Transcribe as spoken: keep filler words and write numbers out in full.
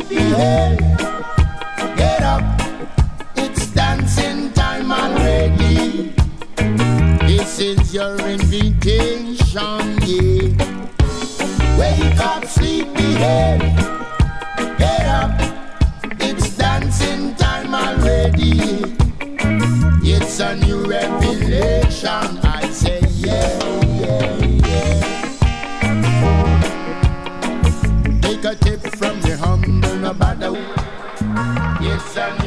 sleepyhead. Get up, it's dancing time already. This is your invitation, yeah. Wake up, sleepyhead. Get up, it's dancing time already. It's a new revelation. I say yeah, yeah, yeah. Take a tip from the humble, no matter. It's a new